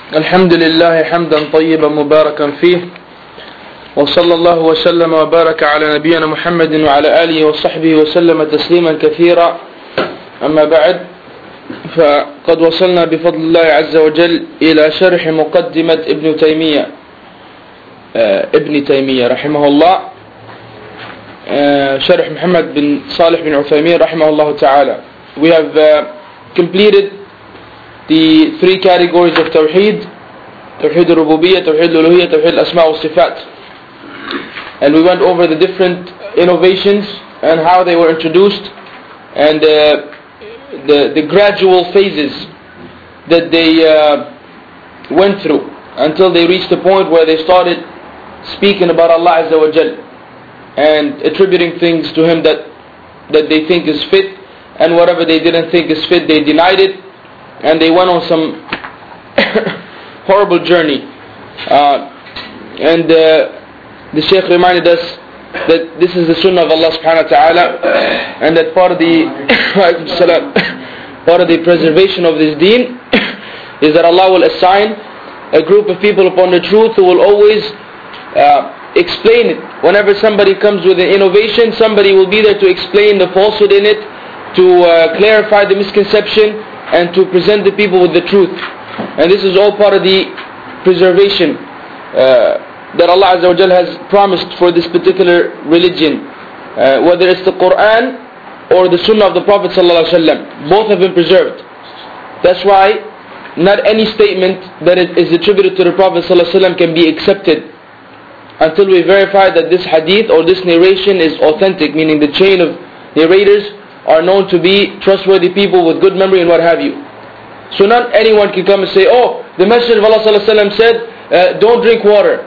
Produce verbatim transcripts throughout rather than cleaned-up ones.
الحمد لله حمدا طيبا مباركا فيه وصلى الله وسلم وبارك على نبينا محمد وعلى آله وصحبه وسلم تسليما كثيرا. أما بعد، فقد وصلنا بفضل الله عز وجل إلى شرح مقدمة ابن تيمية ابن تيمية رحمه الله، شرح محمد بن صالح بن عثيمين رحمه الله تعالى. We have uh, completed the three categories of Tawheed: Tawheed al-Rububiyyah, Tawheed al-Uluhiyyah, Tawheed al-Asma' wal-Sifat. And we went over the different innovations and how they were introduced, and uh, the, the gradual phases that they uh, went through until they reached the point where they started speaking about Allah Azza wa Jal and attributing things to Him that, that they think is fit, and whatever they didn't think is fit, they denied it. And they went on some horrible journey. Uh, and uh, the Shaykh reminded us that this is the Sunnah of Allah subhanahu wa ta'ala, and that part of the part of the preservation of this deen is that Allah will assign a group of people upon the truth who will always uh, explain it. Whenever somebody comes with an innovation, somebody will be there to explain the falsehood in it, to uh, clarify the misconception, and to present the people with the truth. And this is all part of the preservation uh, that Allah Azza wa Jal has promised for this particular religion, uh, whether it's the Quran or the Sunnah of the Prophet Sallallahu Alaihi Wasallam. Both have been preserved. That's why not any statement that is attributed to the Prophet Sallallahu Alaihi Wasallam can be accepted until we verify that this hadith or this narration is authentic, meaning the chain of narrators are known to be trustworthy people with good memory and what have you. So not anyone can come and say, oh, the Messenger of Allah Sallallahu Alaihi Wasallam said, uh, don't drink water.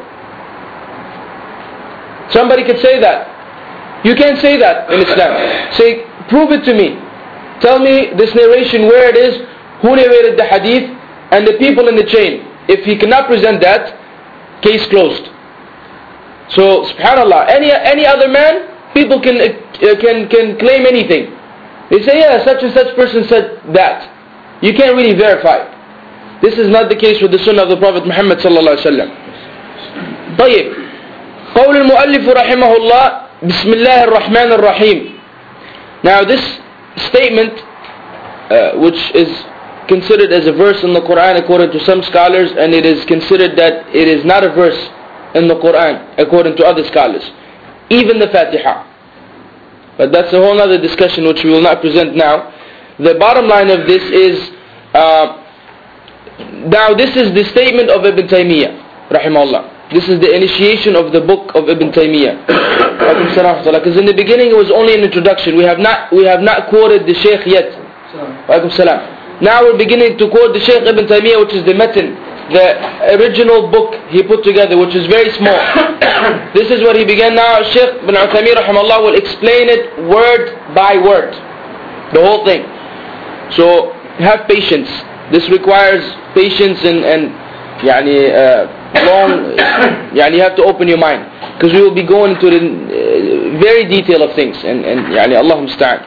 Somebody could say that. You can't say that in Islam. Say, prove it to me. Tell me this narration, where it is, who narrated the hadith, and the people in the chain. If he cannot present that, case closed. So, subhanallah, any any other man, people can uh, can can claim anything. They say, yeah, such and such person said that. You can't really verify. This is not the case with the Sunnah of the Prophet Muhammad sallallahu alaihi wasallam. طيب. قول المؤلف رحمه الله بسم الله الرحمن الرحيم. Now this statement, uh, which is considered as a verse in the Quran according to some scholars, and it is considered that it is not a verse in the Quran according to other scholars, even the Fatiha. But that's a whole other discussion which we will not present now. The bottom line of this is, uh, now this is the statement of Ibn Taymiyyah rahimahullah. This is the initiation of the book of Ibn Taymiyyah. Because in the beginning it was only an introduction. We have not we have not quoted the Shaykh yet. Now we're beginning to quote the Shaykh Ibn Taymiyyah, which is the matan, the original book he put together, which is very small. This is what he began. Now Shaykh Ibn Uthaymeen rahimahullah will explain it word by word, the whole thing. So have patience. This requires patience and and yani, uh, long, yani you have to open your mind, because we will be going into the uh, very detail of things, and and yani Allah musta'an.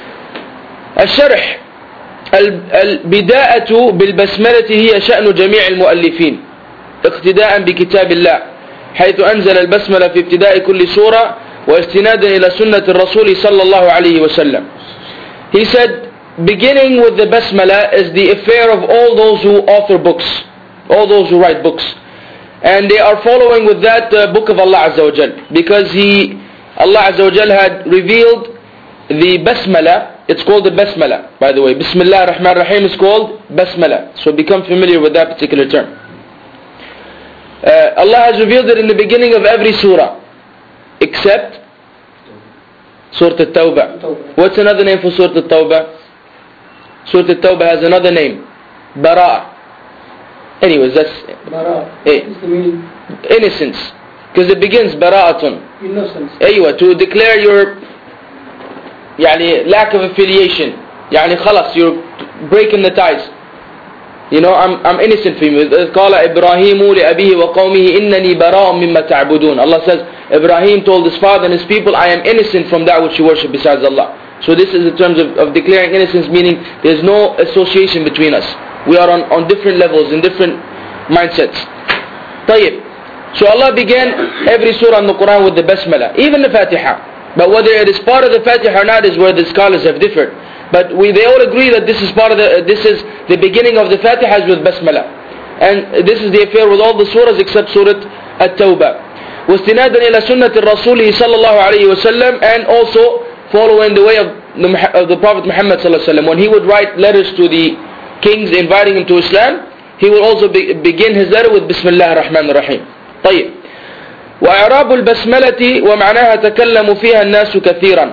الشرح البداءة بالبسملة هي شأن جميع المؤلفين اقتداء بكتاب الله، حيث أنزل البسملة في ابتداء كل سورة واستنادا إلى سنة الرسول صلى الله عليه وسلم. He said, beginning with the basmala is the affair of all those who author books, all those who write books, and they are following with that uh, book of Allah Azza wa Jal, because he, Allah Azza wa Jal had revealed the basmala. It's called the basmala, by the way. Bismillah ar-Rahman ar-Rahim is called basmala. So become familiar with that particular term. Uh, Allah has revealed it in the beginning of every surah, except Surah At-Tawbah. What's another name for Surah At-Tawbah? Surah At-Tawbah has another name, Bara'. Anyways, that's Bara'. eh, What's the meaning? innocence, because it begins Bara'atun. Innocence. Aywa, to declare your يعني lack of affiliation. يعني خلاص, you're breaking the ties. You know, I'm I'm innocent from you. قال إبراهيم لأبيه وقومه إنني براء مما تعبدون. Allah says, Ibrahim told his father and his people, I am innocent from that which you worship besides Allah. So this is in terms of, of declaring innocence, meaning there's no association between us. We are on, on different levels, in different mindsets. طيب. So Allah began every surah in the Quran with the Basmala, even the Fatiha. But whether it is part of the Fatiha or not is where the scholars have differed. But we, they all agree that this is part of the, this is the beginning of the Fatiha with Basmala. And this is the affair with all the surahs except Surah At-Tawbah. واستنادا إلى سنة الرسول صلى الله عليه وسلم, and also following the way of the, of the Prophet Muhammad صلى الله عليه وسلم. When he would write letters to the kings inviting them to Islam, he would also be, begin his letter with بسم الله الرحمن الرحيم. طيب. وإعراب البسملة ومعناها تكلم فيها الناس كثيرا.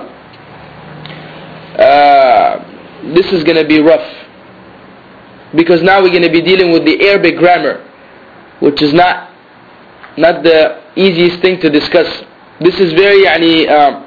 Uh, this is going to be rough, because now we're going to be dealing with the Arabic grammar, which is not not the easiest thing to discuss. This is very yani, um,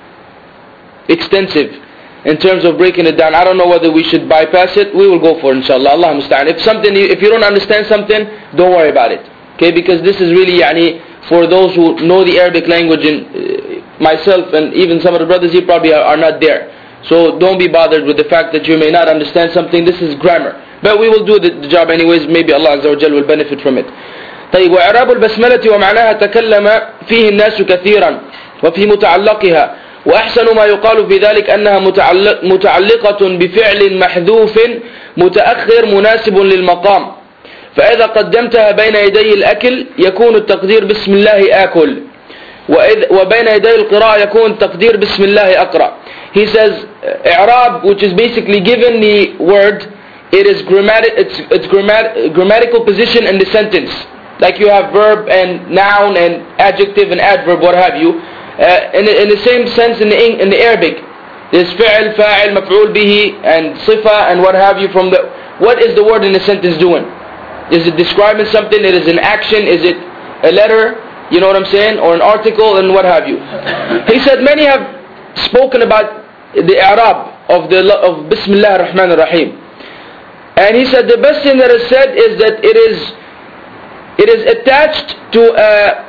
extensive in terms of breaking it down. I don't know whether we should bypass it. We will go for it, inshallah. Allah musta'an. If something, if you don't understand something, don't worry about it. Okay, because this is really yani, for those who know the Arabic language, and uh, myself and even some of the brothers here probably are, are not there. So don't be bothered with the fact that you may not understand something. This is grammar. But we will do the, the job anyways. Maybe Allah Azza wa Jal will benefit from it. طيب. وإعراب البسملة ومعناها تكلم فيه الناس كثيرا وفي متعلقها، وأحسن ما يقال في ذلك أنها متعلق متعلقة بفعل محذوف متأخر مناسب للمقام، فإذا قدمتها بين يدي الأكل يكون التقدير بسم الله آكل، وبين يدي القراءة يكون التقدير بسم الله أقرأ. He says إعراب, which is basically given the word, it is grammatic, it's, it's grammat, grammatical position in the sentence. Like you have verb and noun and adjective and adverb, what have you. Uh, in, in the same sense in the, in the Arabic, there's fi'l, fa'il, maf'ul bihi, and sifa, and what have you from the... What is the word in the sentence doing? Is it describing something? It is an action? Is it a letter? You know what I'm saying? Or an article and what have you. He said many have spoken about the i'rab of the of Bismillah ar-Rahman ar-Rahim. And he said the best thing that is said is that it is it is attached to a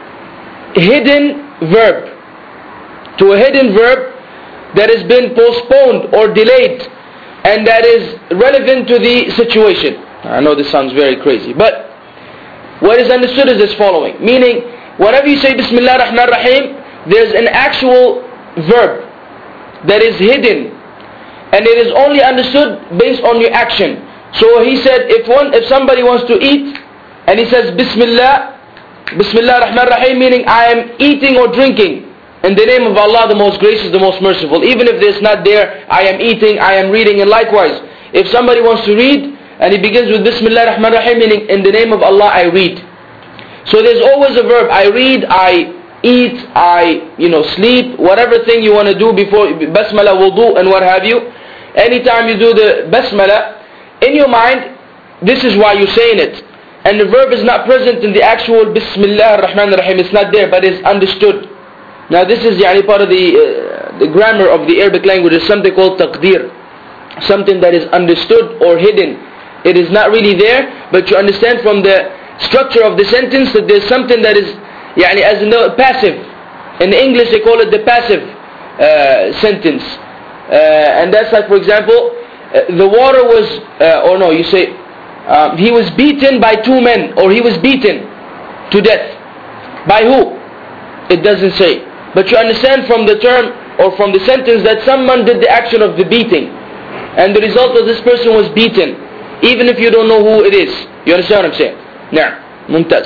hidden verb, to a hidden verb that has been postponed or delayed, and that is relevant to the situation. I know this sounds very crazy, but what is understood is this following, meaning whenever you say Bismillah ar-Rahman ar-Rahim, there's an actual verb that is hidden, and it is only understood based on your action. So he said, if one, if somebody wants to eat, and he says Bismillah, Bismillah ar-Rahman ar-Rahim, meaning I am eating or drinking in the name of Allah, the most gracious, the most merciful. Even if there's not there, I am eating, I am reading, and likewise, if somebody wants to read, and he begins with Bismillah ar-Rahman ar-Rahim, meaning in the name of Allah I read. So there's always a verb, I read, I eat, I, you know, sleep, whatever thing you want to do before Basmala, wudu, and what have you. Anytime you do the Basmala, in your mind, this is why you're saying it. And the verb is not present in the actual Bismillah ar-Rahman ar-Rahim, it's not there, but it's understood. Now this is yani, part of the, uh, the grammar of the Arabic language, is something called taqdeer. Something that is understood or hidden. It is not really there, but you understand from the structure of the sentence that there's something that is yani, as in the passive. In English they call it the passive uh, sentence. Uh, and that's like, for example, uh, the water was, uh, or no, you say, um, he was beaten by two men, or he was beaten to death. By who? It doesn't say. But you understand from the term, or from the sentence, that someone did the action of the beating. And the result of this person was beaten. Even if you don't know who it is. You understand what I'm saying? نعم ممتاز.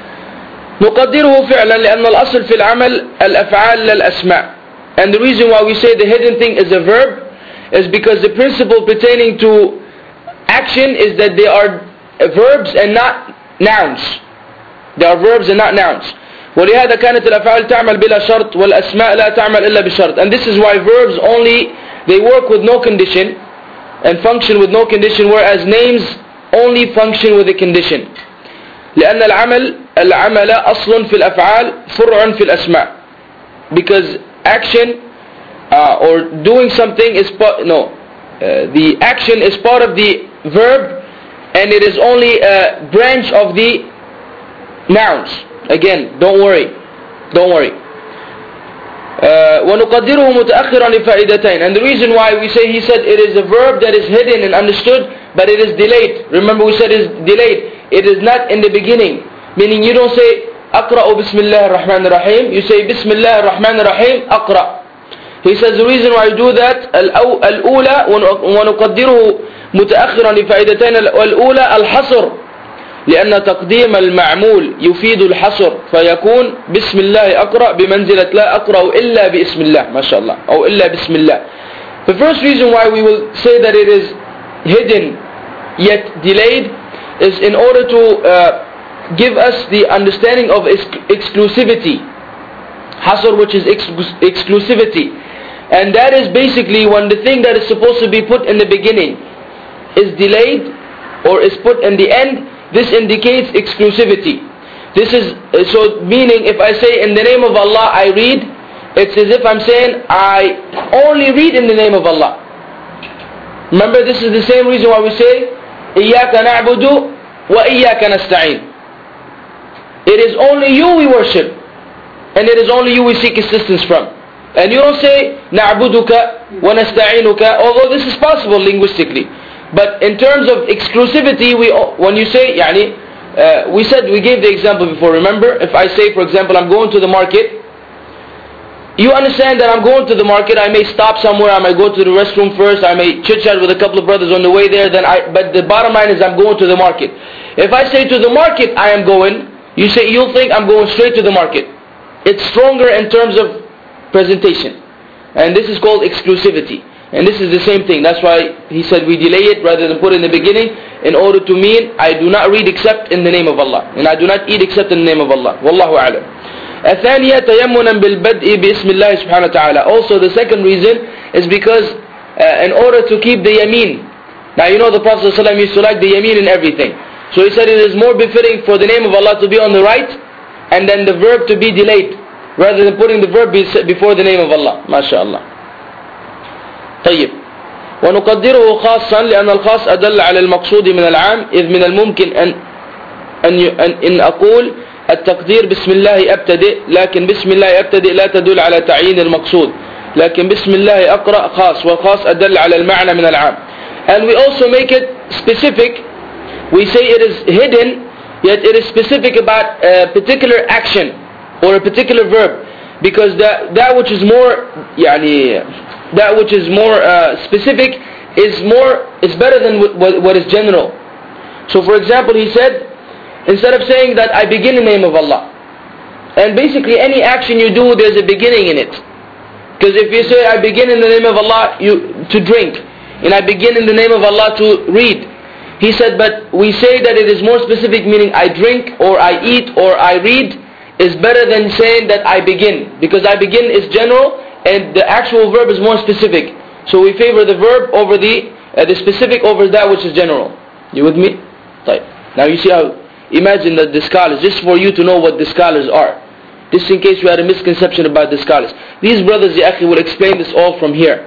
نقدره فعلا لأن الأصل في العمل الأفعال للأسماء. And the reason why we say the hidden thing is a verb is because the principle pertaining to action is that they are verbs and not nouns. They are verbs and not nouns. ولهذا كانت الأفعال تعمل بلا شرط والأسماء لا تعمل إلا بشرط. And this is why verbs only, they work with no condition and function with no condition, whereas names only function with a condition. لأن العمل العمل أصل في الأفعال فرع في الأسماء. Because action uh, or doing something is part, no, uh, the action is part of the verb, and it is only a branch of the nouns. Again, don't worry, don't worry. وَنُقَدِّرُهُ مُتَأَخِّرًا لِفَائِدَتَيْنِ. And the reason why we say, he said it is a verb that is hidden and understood, but it is delayed. Remember we said it is delayed. it is not in the beginning. Meaning you don't say, أقرأ بسم الله الرحمن الرحيم. You say, بسم الله الرحمن الرحيم أقرأ. He says the reason why I do that, الأولى ونقدره متأخرا لفائدتين. الأولى الحصر لأن تقديم المعمول يفيد الحصر فيكون بسم الله أقرأ بمنزلة لا أقرأ إلا باسم الله ما شاء الله أو إلا بسم الله. The first reason why we will say that it is hidden yet delayed is in order to uh, give us the understanding of ex- exclusivity. Hasr, which is ex- exclusivity. And that is basically when the thing that is supposed to be put in the beginning is delayed or is put in the end, this indicates exclusivity. This is, so meaning if I say in the name of Allah I read, it's as if I'm saying I only read in the name of Allah. Remember, this is the same reason why we say إِيَّاكَ نَعْبُدُ وَإِيَّاكَ نَسْتَعِينُ. It is only you we worship, and it is only you we seek assistance from. And you don't say نَعْبُدُكَ وَنَسْتَعِينُكَ, although this is possible linguistically. But in terms of exclusivity, we when you say, يعني, uh, we said, we gave the example before, remember? If I say, for example, I'm going to the market, you understand that I'm going to the market, I may stop somewhere, I may go to the restroom first, I may chit-chat with a couple of brothers on the way there, then I, but the bottom line is I'm going to the market. If I say to the market I am going, you say, you'll think I'm going straight to the market. It's stronger in terms of presentation. And this is called exclusivity. And this is the same thing. That's why he said we delay it rather than put it in the beginning, in order to mean I do not read except in the name of Allah, and I do not eat except in the name of Allah. Wallahu a'lam. الثانية تيمنا بالبدء باسم الله سبحانه وتعالى. Also the second reason is because uh, in order to keep the yameen. Now you know the Prophet ﷺ used to like the yameen in everything. So he said it is more befitting for the name of Allah to be on the right and then the verb to be delayed, rather than putting the verb before the name of Allah. MashaAllah. طيب. ونقدره خاصا لأن الخاص أدل على المقصود من العام إذ من الممكن أن أن أن, أن أقول التقدير بسم الله أبتدئ لكن بسم الله أبتدئ لا تدل على تعيين المقصود لكن بسم الله أقرأ خاص والخاص أدل على المعنى من العام. And we also make it specific. We say it is hidden yet it is specific about a particular action or a particular verb, because that that which is more يعني, that which is more uh, specific is more is better than what, what is general. So for example, he said, instead of saying that I begin in the name of Allah, and basically any action you do there's a beginning in it, because if you say I begin in the name of Allah you to drink, and I begin in the name of Allah to read, he said, but we say that it is more specific, meaning I drink or I eat or I read is better than saying that I begin, because I begin is general and the actual verb is more specific. So we favor the verb over the uh, the specific over that which is general. You with me? Right. Now you see how, imagine that the scholars, just for you to know what the scholars are, just in case you had a misconception about the scholars. These brothers, ya akhi, will explain this all from here.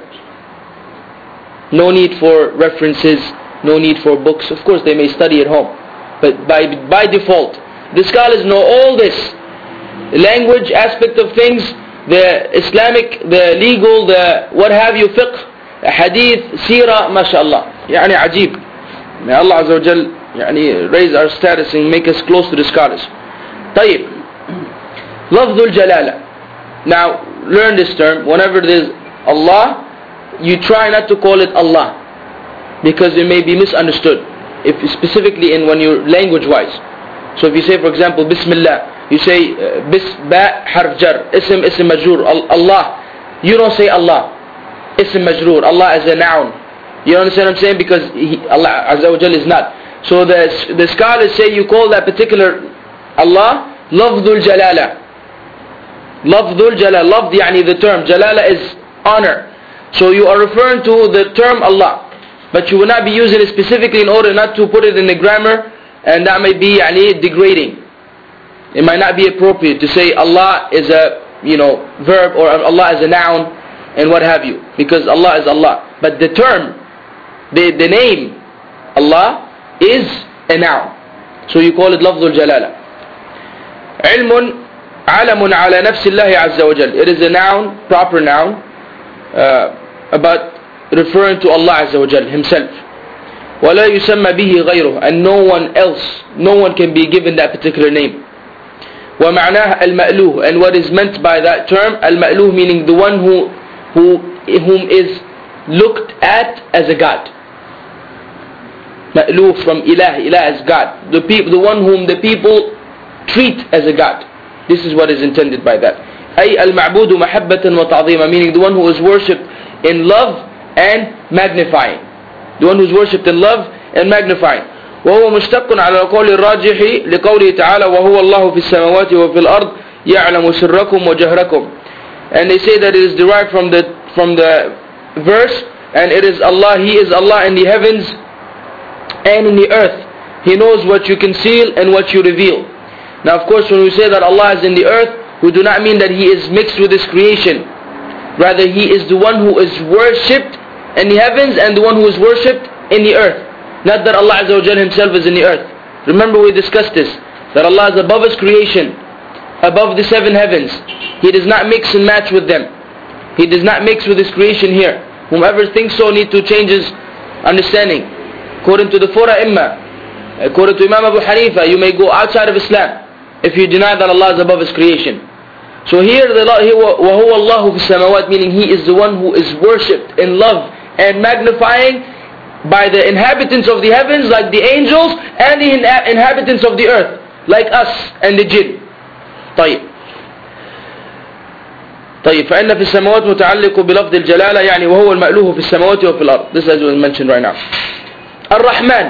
No need for references, no need for books. Of course they may study at home, but by by default the scholars know all this, the language aspect of things, the Islamic, the legal, the what have you, fiqh, hadith, seerah, mashallah. Yani ajib. May Allah Azza wa Jal yani raise our status and make us close to the scholars. طيب. Lafzul Jalala. Now learn this term. Whenever there's Allah, you try not to call it Allah, because it may be misunderstood, if specifically in when you're language wise. So if you say, for example, Bismillah, you say uh, Bis Ba Harf Jar, Ism Ism Majroor, Allah. You don't say Allah, Ism Majroor, Allah as a noun. You understand what I'm saying? Because he, Allah Azza wa Jal is not. So the the scholars say you call that particular Allah Lafzul Jalala. Lafzul Jalala. Lafz yani the term. Jalala is honor. So you are referring to the term Allah, but you will not be using it specifically in order not to put it in the grammar, and that may be yani, degrading. It might not be appropriate to say Allah is a you know verb or Allah is a noun and what have you, because Allah is Allah. But the term, the, the name Allah is a noun. So you call it Lafzul Jalala. علم علم على نفس الله عز وجل. It is a noun, proper noun, Uh, about referring to Allah Azza wa Jal Himself. ولا يسمى به غيره, and no one else, no one can be given that particular name. ومعناه المألوه, and what is meant by that term, المألوه meaning the one who, who whom is looked at as a god. مألوه from ilah, ilah as God, the people, the one whom the people treat as a god. This is what is intended by that. أي المعبود محبة وتعظيما, meaning the one who is worshipped in love and magnifying. The one who is worshipped in love and magnifying. وهو مشتق على القول الراجح لقوله تعالى وهو الله في السماوات وفي الأرض يعلم سركم وجهركم. And they say that it is derived from the from the verse, and it is Allah, He is Allah in the heavens and in the earth. He knows what you conceal and what you reveal. Now of course when we say that Allah is in the earth, we do not mean that He is mixed with His creation. Rather He is the one who is worshipped in the heavens and the one who is worshipped in the earth. Not that Allah Azza wa Jal Himself is in the earth. Remember we discussed this, that Allah is above His creation, above the seven heavens. He does not mix and match with them. He does not mix with His creation here. Whomever thinks so need to change his understanding. According to the four A'immah, according to Imam Abu Hanifa, you may go outside of Islam if you deny that Allah is above His creation. So here, the وَهُوَ اللَّهُ فِي السَّمَوَاتِ, meaning He is the one who is worshipped in love and magnifying by the inhabitants of the heavens, like the angels, and the inhabitants of the earth, like us and the jinn. طيب طيب فإن في السماوات متعلق بلفظ الجلالة, يعني وهو المألوه في السماوات وفي الأرض. This is as mentioned right now. الرحمن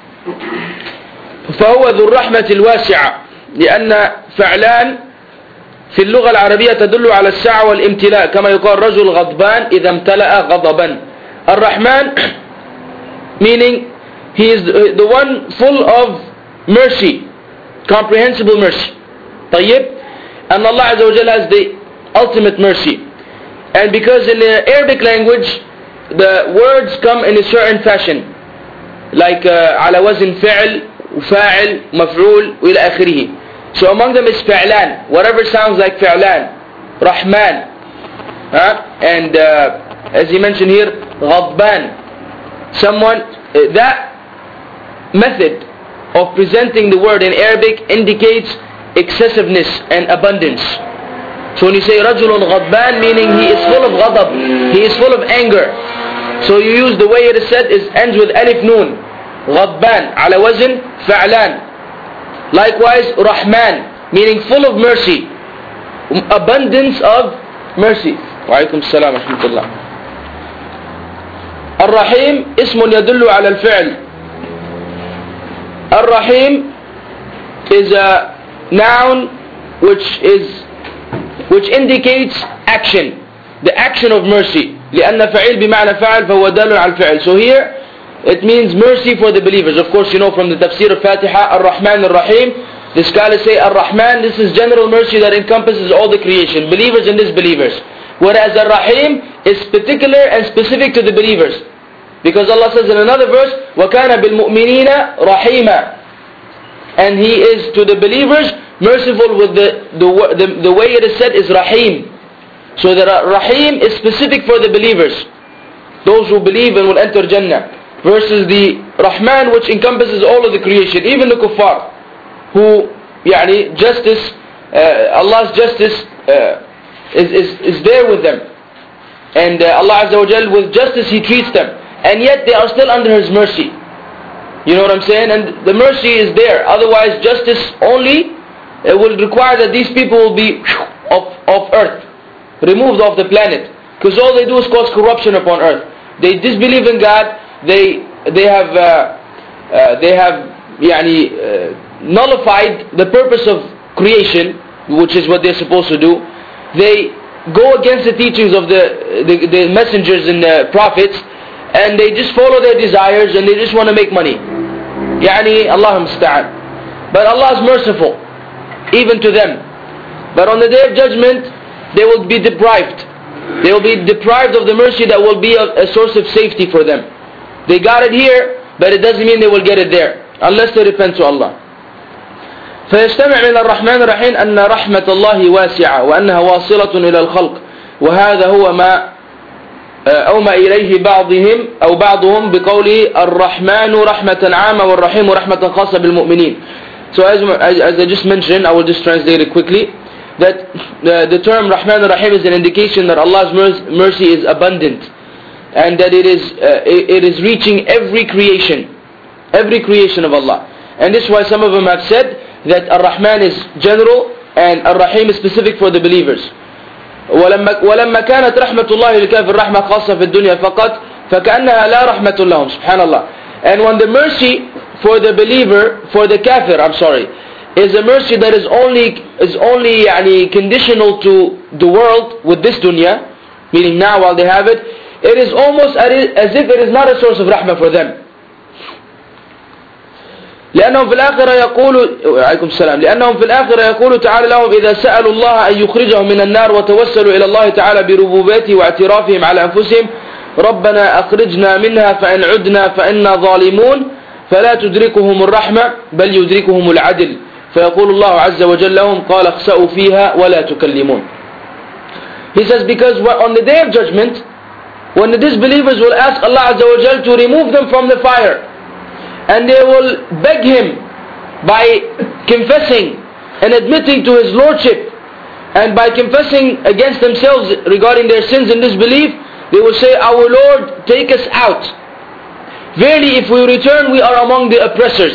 فهو ذو الرحمة الواسعة, لأن فعلان في اللغة العربية تدل على السعة والامتلاء, كما يقال رجل غضبان إذا امتلأ غضبا. الرحمن meaning He is the one full of mercy, comprehensible mercy. طيب, and Allah Azza wa Jalla has the ultimate mercy. And because in the Arabic language the words come in a certain fashion, like uh, على وزن فعل وفاعل مفعول وإلى آخره. So among them is فعلان, whatever sounds like فعلان, Rahman, huh? and uh, as he mentioned here, غضبان. Someone, uh, that method of presenting the word in Arabic indicates excessiveness and abundance. So when you say رجل غضبان, meaning he is full of غضب, he is full of anger. So you use the way it is said, is ends with alif noon, غضبان على وزن فعلان. Likewise Rahman, meaning full of mercy, abundance of mercy. وعليكم السلام ورحمة الله. الرحيم اسم يدل على الفعل. الرحيم is a noun which is which indicates action, the action of mercy. لأن فعيل بمعنى فعل فهو دال على الفعل. So here it means mercy for the believers. Of course you know from the tafsir of Fatiha, Ar-Rahman Ar-Rahim, the scholars say Ar-Rahman, this is general mercy that encompasses all the creation, believers and disbelievers. Whereas Ar-Rahim is particular and specific to the believers. Because Allah says in another verse, وَكَانَ بِالْمُؤْمِنِينَ رَحِيمًا, and He is to the believers merciful with the, the, the, the way it is said is Rahim. So that Rahim is specific for the believers, those who believe and will enter Jannah, versus the Rahman which encompasses all of the creation, even the kuffar, who يعني, justice, uh, Allah's justice uh, is, is, is there with them, and uh, Allah Azza wa Jal with justice He treats them, and yet they are still under His mercy. You know what I'm saying? And the mercy is there. Otherwise justice only it will require that these people will be off, off earth, removed off the planet, because all they do is cause corruption upon earth. They disbelieve in God. They they have uh, uh, they have يعني, uh, nullified the purpose of creation, which is what they're supposed to do. They go against the teachings of the the, the messengers and the prophets, and they just follow their desires and they just want to make money. يعني Allah musta'an. But Allah is merciful even to them. But on the day of judgment they will be deprived. They will be deprived of the mercy that will be a, a source of safety for them. They got it here, but it doesn't mean they will get it there unless they repent to Allah. فيستمع من الرحمن الرحيم أن رحمة الله واسعة وأنها واصلة إلى الخلق وهذا هو ما أومى إليه بعضهم أو بعضهم بقوله الرحمن رحمة عامة والرحيم رحمة خاصة بالمؤمنين. So as, as I just mentioned, I will just translate it quickly, that the, the term Rahman and Rahim is an indication that Allah's mercy is abundant and that it is, uh, it, it is reaching every creation, every creation of Allah. And this is why some of them have said that Ar-Rahman is general and Ar-Rahim is specific for the believers. ولما ولما كانت رحمة الله للكافر رحمة خاصة في الدنيا فقط فكأنها لا رحمة لهم. Subhanallah. And when the mercy for the believer, for the kafir, I'm sorry, is a mercy that is only is only يعني, conditional to the world with this dunya, meaning now while they have it, it is almost as if it is not a source of rahmah for them. لأنهم في الآخرة يقول عليكم السلام لأنهم في الآخرة يقول تعالى لهم إذا سألوا الله أن يخرجهم من النار وتوسلوا إلى الله تعالى بربوبيته واعترافهم على أنفسهم ربنا أخرجنا منها فإن عدنا فإنا ظالمون فلا تدركهم الرحمة بل يدركهم العدل فيقول الله عز وجل لهم قال اخسأوا فيها ولا تكلمون. He says because on the day of judgment when the disbelievers will ask Allah Azza wa Jal to remove them from the fire, and they will beg him by confessing and admitting to his lordship and by confessing against themselves regarding their sins and disbelief, they will say, our Lord, take us out. Verily, if we return, we are among the oppressors.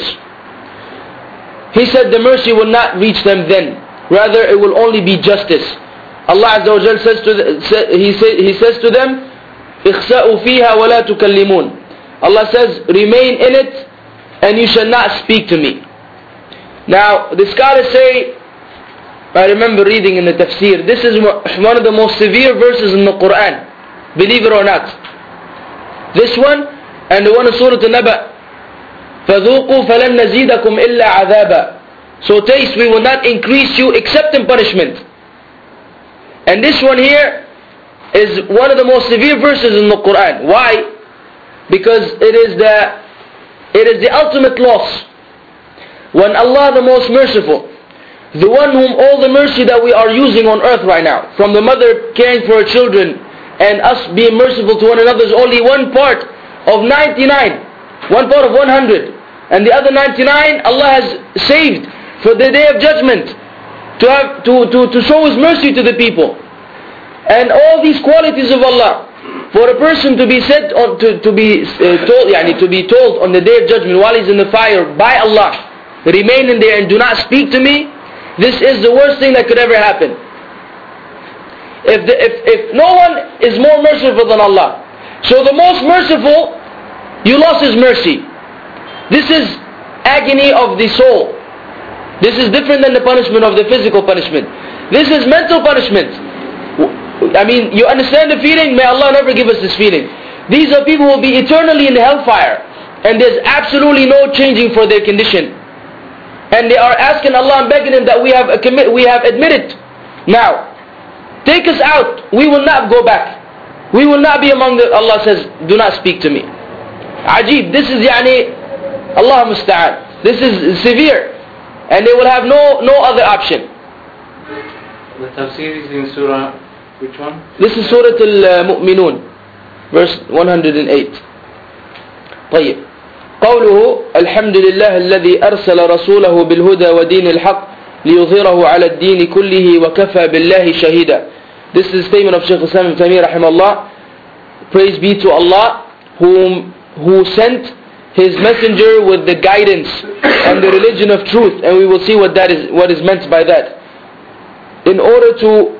He said the mercy will not reach them then. Rather, it will only be justice. Allah Azza wa Jal says to the, he, say, he says to them, اخسأوا فيها ولا تكلمون. Allah says, remain in it and you shall not speak to me. Now, the scholars say, I remember reading in the tafsir, this is one of the most severe verses in the Quran, believe it or not. This one, and the one in Surah An-Naba, فَذُوقُوا فَلَنْ نَزِيدَكُمْ إِلَّا عَذَابًا. So taste, we will not increase you except in punishment. And this one here is one of the most severe verses in the Quran. Why? Because it is the It is the ultimate loss. When Allah the most merciful, the one whom all the mercy that we are using on earth right now, from the mother caring for her children and us being merciful to one another, is only one part of ninety-nine, one part of one hundred, and the other ninety-nine Allah has saved for the day of judgment to have to, to, to show His mercy to the people. And all these qualities of Allah, for a person to be said or to, to be uh, told, yani to be told on the day of judgment while he's in the fire by Allah, remain in there and do not speak to me, this is the worst thing that could ever happen. If, the, if, if no one is more merciful than Allah, so the most merciful, you lost His mercy. This is agony of the soul. This is different than the punishment of the physical punishment. This is mental punishment. I mean, you understand the feeling? May Allah never give us this feeling. These are people who will be eternally in the hellfire, and there's absolutely no changing for their condition. And they are asking Allah and begging Him that we have a commit, we have admitted. Now, take us out. We will not go back. We will not be among the. Allah says, do not speak to me. Ajib. This is yani Allah musta'an. This is severe, and they will have no no other option. The tafsir is in Surah. Which one? This is Surah Al-Mu'minun, verse one hundred eight. طيب. قوله الحمد لله الذي أرسل رسوله بالهدى ودين الحق ليظهره على الدين كله وكفى بالله شهيدا. This is the statement of Shaykh Islam ibn Taymiyyah rahimahullah. Praise be to Allah whom, who sent His messenger with the guidance and the religion of truth, and we will see what that is, what is meant by that. In order to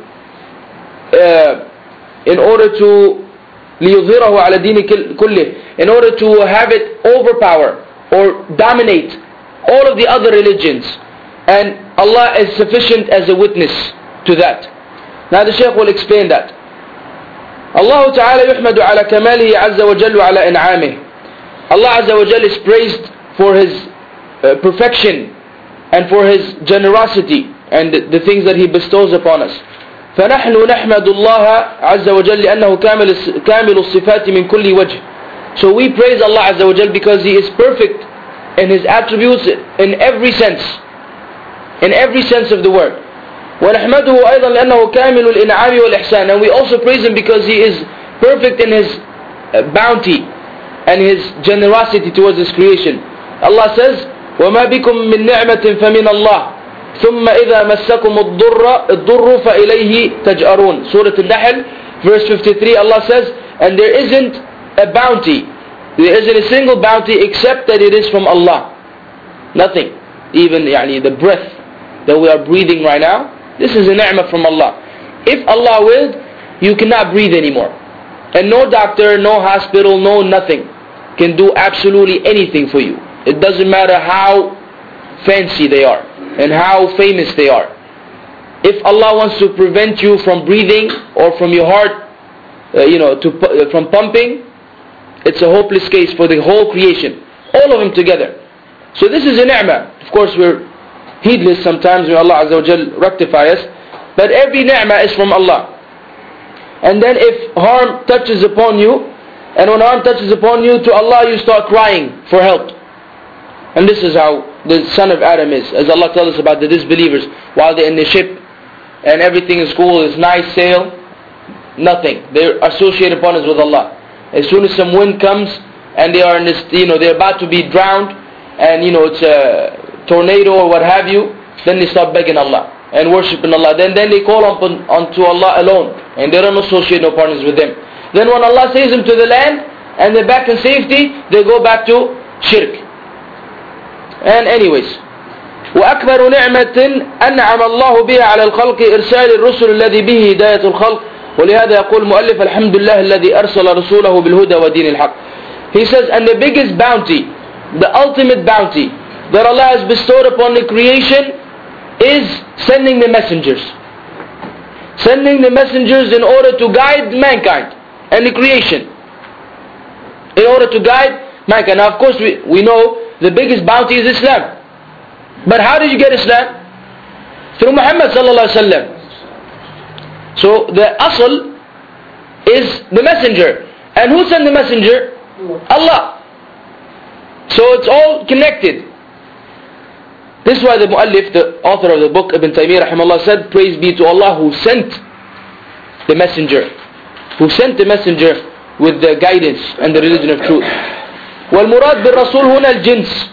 Uh, in order to ليظهره على الدين كله, in order to have it overpower or dominate all of the other religions, and Allah is sufficient as a witness to that. Now the Shaykh will explain that. Allah Ta'ala يحمد على كماله عز وجل على إنعامه. Allah Azza wa Jal is praised for His uh, perfection and for His generosity and the, the things that He bestows upon us. فنحن نحمد الله عز وجل لأنه كامل كامل الصفات من كل وجه. So we praise Allah عز وجل because He is perfect in His attributes in every sense, in every sense of the word. ونحمده أيضا لأنه كامل الإنعام والإحسان. And we also praise Him because He is perfect in His bounty and His generosity towards His creation. Allah says, وَمَا بِكُم مِّن نِعْمَةٍ فَمِنَ اللَّهِ ثُمَّ إِذَا مَسَّكُمُ الضُّرَّ الضُّرُّ فَإِلَيْهِ تَجْأَرُونَ. Surah Al-Nahl, verse fifty-three, Allah says, and there isn't a bounty, there isn't a single bounty except that it is from Allah. Nothing. Even يعني, the breath that we are breathing right now, this is a ni'mah from Allah. If Allah willed, you cannot breathe anymore. And no doctor, no hospital, no nothing can do absolutely anything for you. It doesn't matter how fancy they are and how famous they are. If Allah wants to prevent you from breathing or from your heart, uh, you know, to uh, from pumping, it's a hopeless case for the whole creation, all of them together. So this is a ni'mah. Of course, we're heedless sometimes. May Allah Azza wa Jal rectify us. But every ni'mah is from Allah. And then if harm touches upon you, and when harm touches upon you, to Allah you start crying for help. And this is how the son of Adam is. As Allah tells us about the disbelievers, while they're in the ship and everything in school is nice sail, nothing. They're associated upon us with Allah. As soon as some wind comes and they are in this, you know, they're about to be drowned, and you know it's a tornado or what have you, then they start begging Allah and worshiping Allah. Then then they call upon onto Allah alone, and they don't associate no partners with them. Then when Allah saves them to the land and they're back in safety, they go back to shirk. And anyways, وأكبر نعمة أنعم الله بها على الخلق إرسال الرسل الذي به هداية الخلق ولهذا يقول المؤلف الحمد لله الذي أرسل رسوله بالهدى ودين الحق. He says, and the biggest bounty, the ultimate bounty that Allah has bestowed upon the creation is sending the messengers. Sending the messengers in order to guide mankind and the creation. In order to guide mankind. Now of course we, we know the biggest bounty is Islam. But how did you get Islam? Through Muhammad sallallahu alaihi wasallam. So the asl is the messenger. And who sent the messenger? Allah. So it's all connected. This is why the muallif, the author of the book, Ibn Taymiyyah rahimahullah, said, praise be to Allah who sent the messenger. Who sent the messenger with the guidance and the religion of truth. وَالْمُرَادْ بِالرَّسُولِ هُنَا الْجِنْسِ.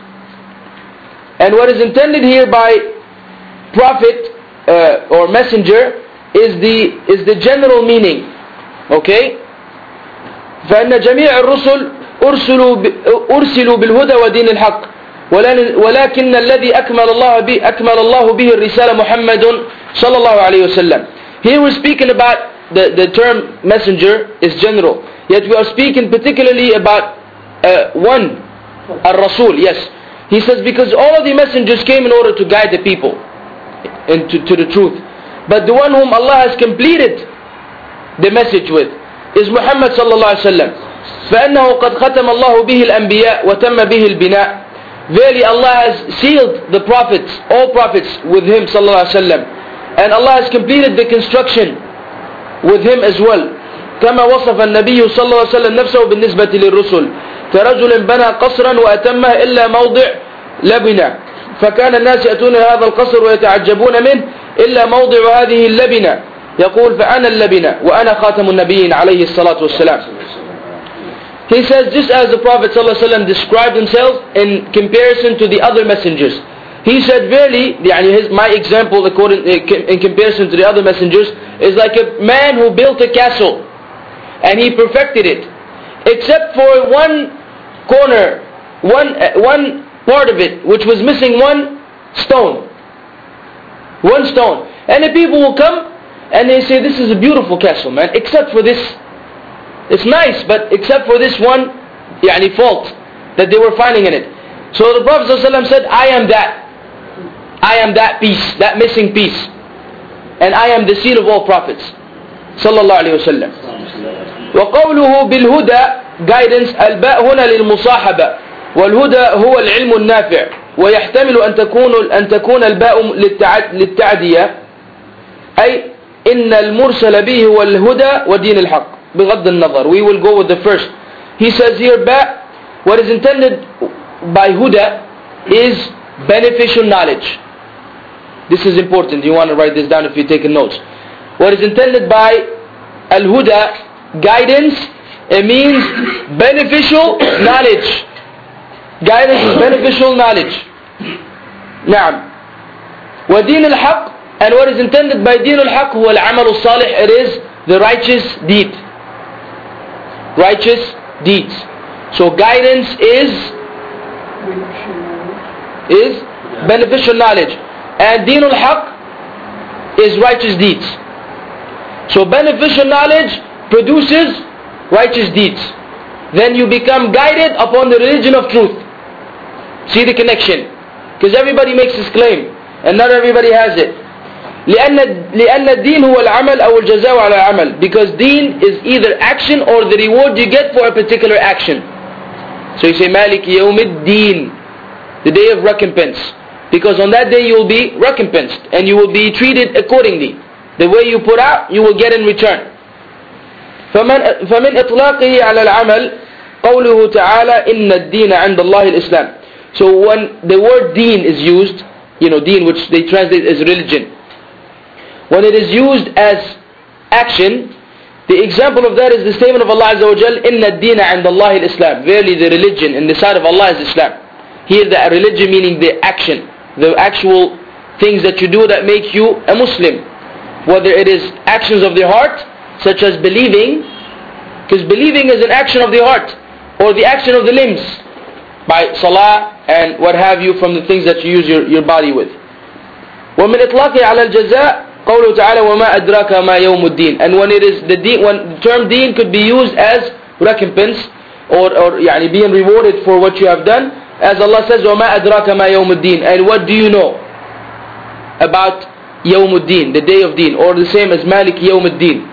And what is intended here by prophet uh, or messenger is the is the general meaning. Okay? فَإِنَّ جَمِيعَ الرُّسُلِ أُرْسِلُوا بِالْهُدَى وَدِينِ الْحَقِّ ولكن الذي أكمل الله به أكمل الله به الرسالة محمد صلى الله عليه وسلم. Here we're speaking about the, the term messenger is general. Yet we are speaking particularly about uh, one, al-Rasul, yes. He says because all of the messengers came in order to guide the people into to the truth. But the one whom Allah has completed the message with is Muhammad صلى الله عليه وسلم. فإنه قد ختم الله به الأنبياء وتم به البناء. Verily Allah has sealed the prophets, all prophets with him sallallahu alaihi wasallam, and Allah has completed the construction with him as well. كما وصف النبي صلى الله عليه وسلم نفسه بالنسبة للرسل كرجل بنى قصرا وأتمه إلا موضع لبنة فكان الناس يأتون هذا القصر ويتعجبون منه إلا موضع هذه اللبنة يقول فأنا اللبنة وأنا خاتم النبيين عليه الصلاة والسلام. He says, just as the Prophet ﷺ described himself in comparison to the other messengers. He said, verily, his, my example according, in comparison to the other messengers is like a man who built a castle and he perfected it. Except for one corner, one, one part of it, which was missing one stone. One stone. And the people will come and they say, this is a beautiful castle, man, except for this. It's nice, but except for this one يعني, fault that they were finding in it. So the Prophet ﷺ said, I am that. I am that piece, that missing piece. And I am the seal of all prophets. Sallallahu alayhi wa sallam. وقوله بالهدى guidance الباء هنا للمصاحبة والهدى هو العلم النافع ويحتمل أن تكون أن تكون الباء للتعدية أي إن المرسل به هو الهدى ودين الحق. بغض النظر, we will go with the first. He says here, ba, what is intended by huda is beneficial knowledge. This is important. You want to write this down if you're taking notes. What is intended by al-huda, guidance, it means beneficial knowledge. Guidance is beneficial knowledge. نعم. ودين الحق, and what is intended by دين الحق هو العمل الصالح, it is the righteous deed. Righteous deeds. So guidance is is beneficial knowledge, and deen al-haq is righteous deeds. So beneficial knowledge produces righteous deeds. Then you become guided upon the religion of truth. See the connection? Because everybody makes this claim and not everybody has it. لأن لأن الدين هو العمل أو الجزاء على العمل. Because deen is either action or the reward you get for a particular action. So you say مالك يوم الدين, the day of recompense. Because on that day you will be recompensed and you will be treated accordingly. The way you put out, you will get in return. فمن فمن إطلاقه على العمل قوله تعالى إن الدين عند الله الإسلام. So when the word deen is used, you know, deen, which they translate as religion, when it is used as action, the example of that is the statement of Allah Azza wa Jal, إِنَّ الدِّينَ عِنْدَ اللَّهِ الْإِسْلَامِ. Verily the religion in the sight of Allah is Islam. Here the religion meaning the action, the actual things that you do that make you a Muslim. Whether it is actions of the heart, such as believing, because believing is an action of the heart, or the action of the limbs, by salah and what have you from the things that you use your, your body with. وَمِنْ إِطْلَاقِهِ عَلَى الْجَزَاءِ قوله تعالى وما أدراك ما يوم الدين. And when it is the deen, when the term deen could be used as recompense or or يعني being rewarded for what you have done, as Allah says وما أدراك ما يوم الدين. And what do you know about يوم الدين, the day of deen, or the same as مالك يوم الدين.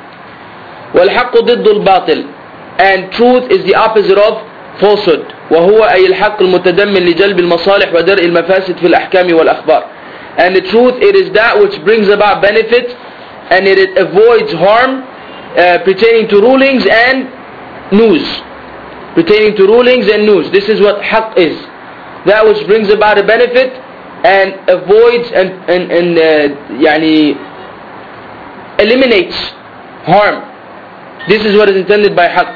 والحق ضد الباطل, and truth is the opposite of falsehood. وهو أي الحق المتضمن لجلب المصالح ودرء المفاسد في الأحكام والأخبار. And the truth, it is that which brings about benefit and it, it avoids harm uh, pertaining to rulings and news. Pertaining to rulings and news. This is what haqq is. That which brings about a benefit and avoids and, and, and uh, yani, eliminates harm. This is what is intended by haqq.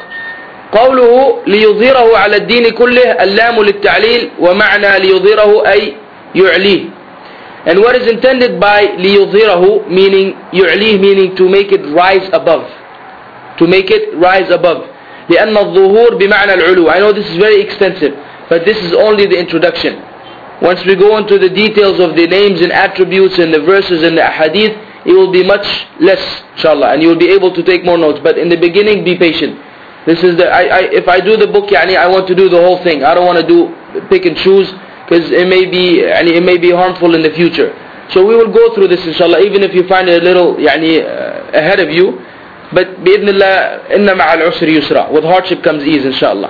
قوله ليظهره على الدين كله اللام للتعليل ومعنى ليظهره أي يعليه. And what is intended by ليظهره, meaning يعليه, meaning to make it rise above. To make it rise above. لأن الظهور بمعنى العلو. I know this is very extensive, but this is only the introduction. Once we go into the details of the names and attributes and the verses and the hadith, it will be much less, inshallah, and you will be able to take more notes. But in the beginning, be patient. This is the, I, I, if I do the book, yani, I want to do the whole thing. I don't want to do pick and choose, because it may be, yani, it may be harmful in the future. So we will go through this, inshallah, even if you find it a little, yani, uh, ahead of you. But بإذن الله إن مع العسر يسرا. With hardship comes ease, inshallah.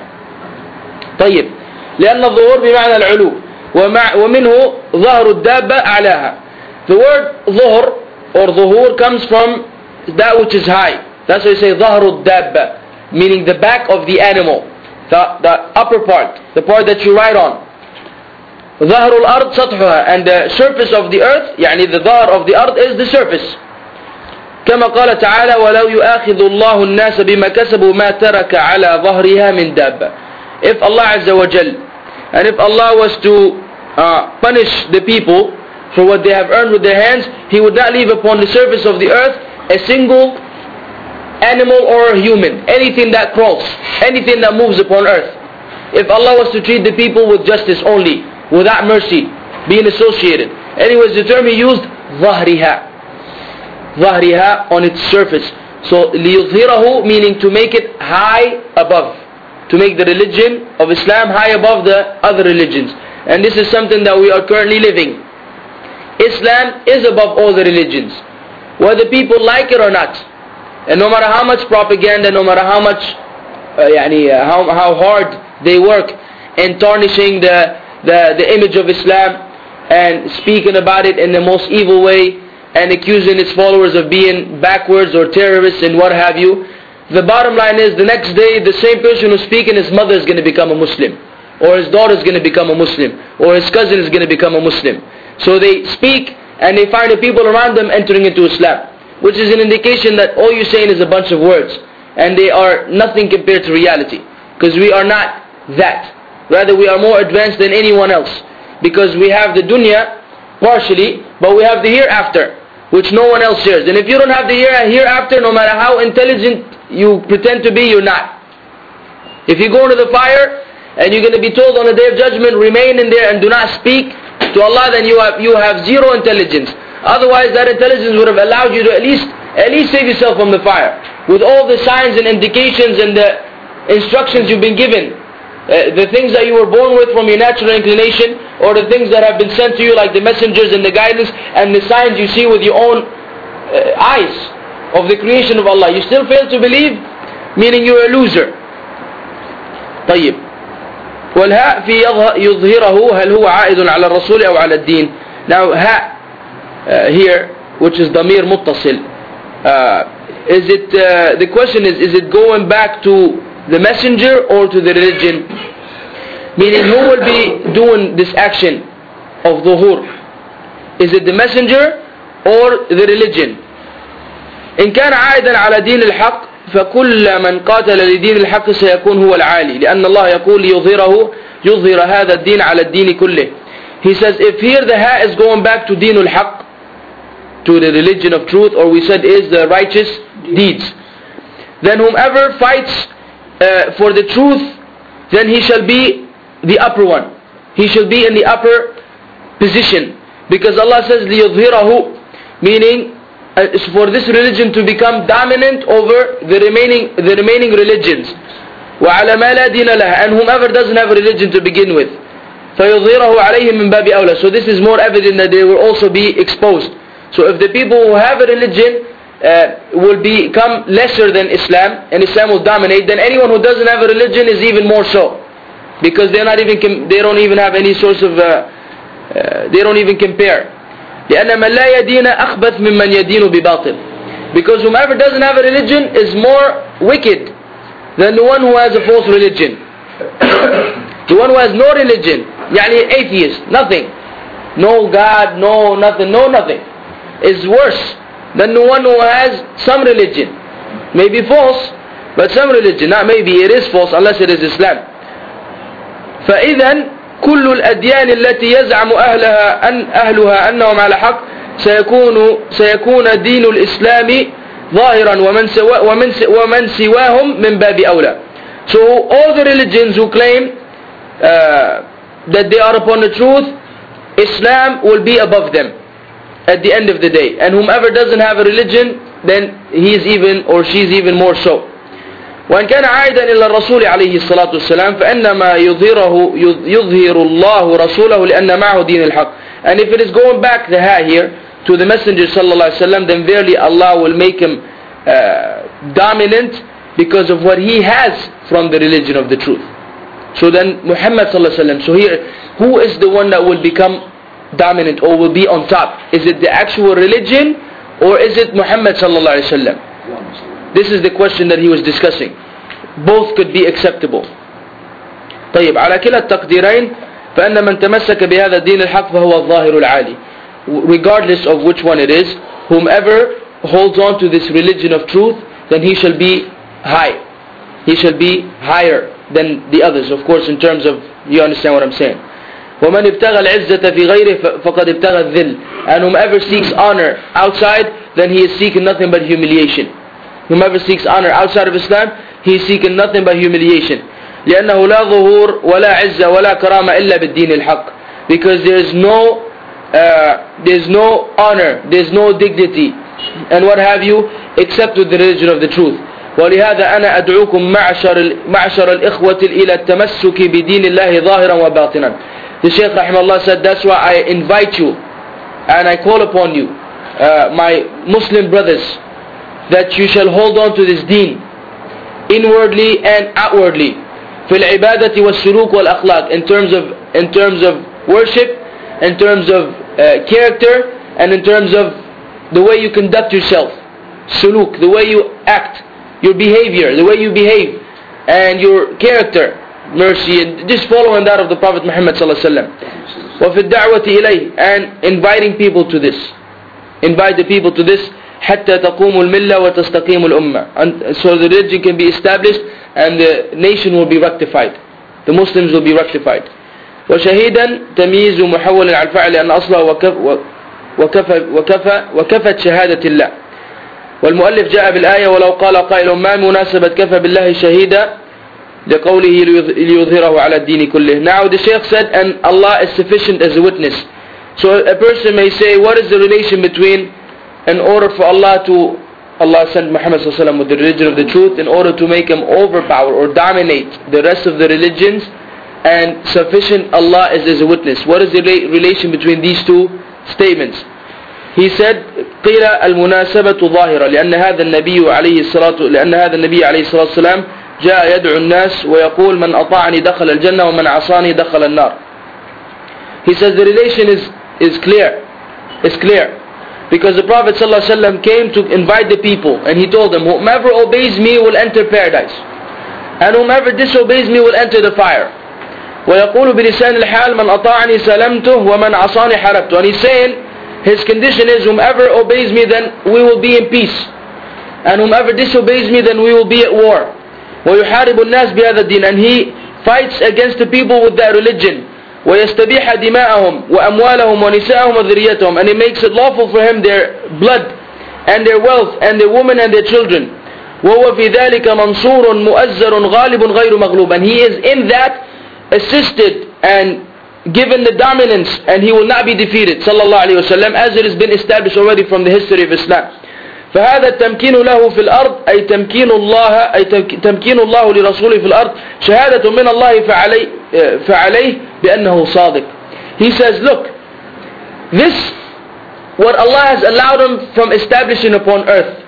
طيب. لأن الظهور بمعنى العلو ومع ومنه ظهر الدابة أعلاها. The word ظهر or ظهور comes from that which is high. That's why you say ظهر الدابة, meaning the back of the animal, the, the upper part, the part that you ride on. ظهر الأرض سطحها, and the surface of the earth, يعني the ظهر of the earth is the surface. كما قال تعالى ولو يؤاخذ الله الناس بما كسبوا ما ترك على ظهرها من دابة. If Allah Azza wa Jal, and if Allah was to uh, punish the people for what they have earned with their hands, He would not leave upon the surface of the earth a single animal or human, anything that crawls, anything that moves upon earth. If Allah was to treat the people with justice only, without mercy, being associated. Anyways, the term He used, ظهرها. ظهرها, on its surface. So ليظهره, meaning to make it high above, to make the religion of Islam high above the other religions. And this is something that we are currently living. Islam is above all the religions, whether people like it or not. And no matter how much propaganda, no matter how much uh, yani, uh, how, how hard they work in tarnishing the, the, the image of Islam and speaking about it in the most evil way and accusing its followers of being backwards or terrorists and what have you, the bottom line is the next day the same person who's speaking, his mother is going to become a Muslim, or his daughter is going to become a Muslim, or his cousin is going to become a Muslim. So they speak and they find the people around them entering into Islam, which is an indication that all you're saying is a bunch of words. and they are nothing compared to reality. Because we are not that. Rather, we are more advanced than anyone else. Because we have the dunya partially, but we have the hereafter, which no one else shares. And if you don't have the here, hereafter, no matter how intelligent you pretend to be, you're not. If you go into the fire, and you're going to be told on the day of judgment, remain in there and do not speak to Allah, then you have, you have zero intelligence. Otherwise, that intelligence would have allowed you to at least, at least save yourself from the fire. With all the signs and indications and the instructions you've been given, uh, the things that you were born with from your natural inclination, or the things that have been sent to you like the messengers and the guidance and the signs you see with your own uh, eyes of the creation of Allah, you still fail to believe, meaning you're a loser. طيب. والهاء في يظهره هل هو عائد على الرسول أو على الدين. Now ha uh, here, which is ضمير متصل, uh, is it uh, the question is, is it going back to the messenger or to the religion? Meaning, who will be doing this action of ظهور? Is it the messenger or the religion? إن كان عائدا على دين الحق فكل من قاتل لدين الحق سيكون هو العالي لأن الله يقول يظهره يظهر هذا الدين على الدين كله. He says, if here the ha is going back to دين الحق, to the religion of truth, or we said is the righteous deeds, then whomever fights uh, for the truth, then he shall be the upper one. He shall be in the upper position, because Allah says ليظهره, meaning uh, for this religion to become dominant over the remaining the remaining religions. وعلى ما لا دين له, and whomever doesn't have a religion to begin with, فيظهره عليهم من باب أولى. So this is more evident that they will also be exposed. So if the people who have a religion uh, will become lesser than Islam, and Islam will dominate, then anyone who doesn't have a religion is even more so, because they're not even they don't even have any source of uh, uh, they don't even compare. لأن من لا يدين أخبث ممن يدين بباطل, because whomever doesn't have a religion is more wicked than the one who has a false religion. The one who has no religion, يعني atheist, nothing, no God, no nothing, no nothing, is worse than the one who has some religion, maybe false, but some religion. Not maybe, it is false unless it is Islam. فإذا كل الأديان التي يزعم أهلها أن أهلها أنهم على حق سيكون سيكون دين الإسلام ظاهرا ومن سوا ومن ومن سواهم من باب أولى. So all the religions who claim uh, that they are upon the truth, Islam will be above them at the end of the day, and whomever doesn't have a religion, then he is even or she is even more so. وإن كان عائدا إلى الرسول عليه الصلاة والسلام فإنما يظهره يظهر الله رسوله لأن معه دين الحق. And if it is going back the ha here to the Messenger sallallahu alaihi wasallam, then verily Allah will make him uh, dominant because of what he has from the religion of the truth. So then Muhammad sallallahu alaihi wasallam. So here, who is the one that will become dominant or will be on top? Is it the actual religion, or is it Muhammad sallallahu alaihi wasallam? This is the question that he was discussing. Both could be acceptable. طيب على كلا التقديرين فإن من تمسك بهذا الدين الحق فهو الظاهر العالي. Regardless of which one it is, whomever holds on to this religion of truth, then he shall be high. He shall be higher than the others, of course, in terms of, you understand what I'm saying. ومن ابتغى العزة في غيره فقد ابتغى الذل. And whomever seeks honor outside, then he is seeking nothing but humiliation. Whomever seeks honor outside of Islam, he is seeking nothing but humiliation. لأنه لا ظهور ولا عزة ولا كرامة إلا بالدين الحق. Because there is no uh, there is no honor, there is no dignity, and what have you, except with the religion of the truth. ولهذا أنا أدعوكم معشر معشر الإخوة إلى التمسك بدين الله ظاهرا وباطنا. The Shaykh rahimahullah said, that's why I invite you and I call upon you, uh, my Muslim brothers, that you shall hold on to this deen inwardly and outwardly, في العبادة والسلوك والأخلاق, in terms of in terms of worship, in terms of uh, character, and in terms of the way you conduct yourself, suluk, the way you act, your behavior, the way you behave, and your character, mercy, and just following that of the Prophet Muhammad sallallahu alaihi wasallam. وفي الدعوة إليه, and inviting people to this, invite the people to this. حتى تقوم الملة وتستقيم الأمة. And so the religion can be established and the nation will be rectified. The Muslims will be rectified. وشهيدا تمييز محول على الفعل لأن أصله وكف وكفى وكفى وكفت شهادة الله. والمؤلف جاء بالآية ولو قال قائل ما مناسبة كفى بالله شهيدا لقوله ليظهره على الدين كله. Now the Shaykh said, and Allah is sufficient as a witness. So a person may say, what is the relation between, in order for Allah to, Allah sent Muhammad sallallahu alaihi wasallam with the religion of the truth in order to make him overpower or dominate the rest of the religions, and sufficient Allah is as a witness. What is the relation between these two statements? He said, قيل المناسبة ظاهرة لأن هذا النبي عليه الصلاة لأن هذا النبي عليه الصلاة والسلام جاء يدعو الناس ويقول من أطاعني دخل الجنة ومن عصاني دخل النار. He says the relation is is clear. It's clear. Because the Prophet ﷺ came to invite the people and he told them, whomever obeys me will enter paradise. And whomever disobeys me will enter the fire. ويقول بلسان الحال من أطاعني سلمته ومن عصاني حربته. And he's saying, his condition is whomever obeys me then we will be in peace. And whomever disobeys me then we will be at war. ويحارب الناس بهذا الدين. And he fights against the people with that religion. ويستبيح دماءهم وأموالهم ونساءهم وذريتهم. And he makes it lawful for him their blood and their wealth and their women and their children. وهو في ذلك منصور مؤزر غالب غير مغلوب. And he is in that assisted and given the dominance and he will not be defeated sallallahu alayhi wa sallam, as it has been established already from the history of Islam. فهذا التمكين له في الأرض أي تمكين الله أي تمكين الله لرسوله في الأرض شهادة من الله فعليه فعليه بأنه صادق. He says, look, this what Allah has allowed him from establishing upon earth,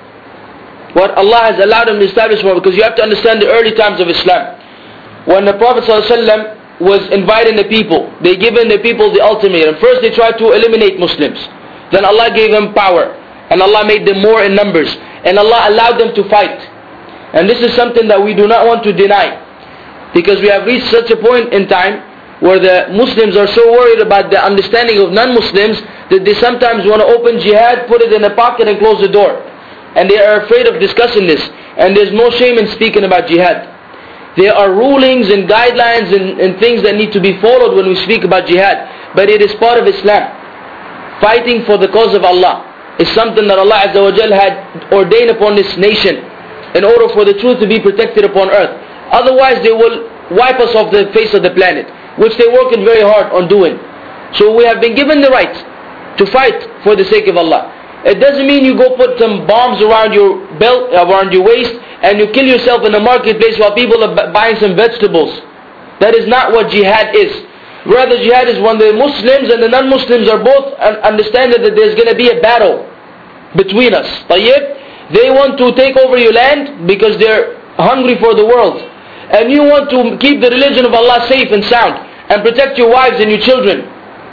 what Allah has allowed him to establish upon, because you have to understand the early times of Islam. When the Prophet ﷺ was inviting the people, they given the people the ultimatum. First they tried to eliminate Muslims. Then Allah gave them power. And Allah made them more in numbers. And Allah allowed them to fight. And this is something that we do not want to deny. Because we have reached such a point in time where the Muslims are so worried about the understanding of non-Muslims that they sometimes want to open jihad, put it in a pocket and close the door. And they are afraid of discussing this. And there's no shame in speaking about jihad. There are rulings and guidelines and, and things that need to be followed when we speak about jihad. But it is part of Islam. Fighting for the cause of Allah is something that Allah Azza wa Jal had ordained upon this nation in order for the truth to be protected upon earth. Otherwise they will wipe us off the face of the planet, which they're working very hard on doing. So we have been given the right to fight for the sake of Allah. It doesn't mean you go put some bombs around your belt, around your waist, and you kill yourself in the marketplace while people are buying some vegetables. That is not what jihad is. Rather, jihad is when the Muslims and the non-Muslims are both understanding that there's going to be a battle between us. طيب? They want to take over your land because they're hungry for the world. And you want to keep the religion of Allah safe and sound and protect your wives and your children.